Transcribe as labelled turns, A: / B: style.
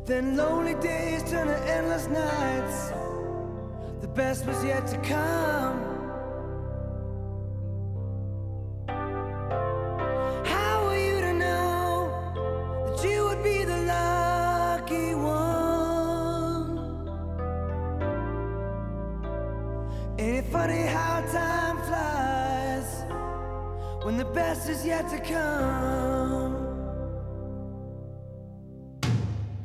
A: Then lonely days turn to endless nights. The best was yet to come. How were you to know that you would be the lucky one? Ain't it funny how time flies when the best is yet to come?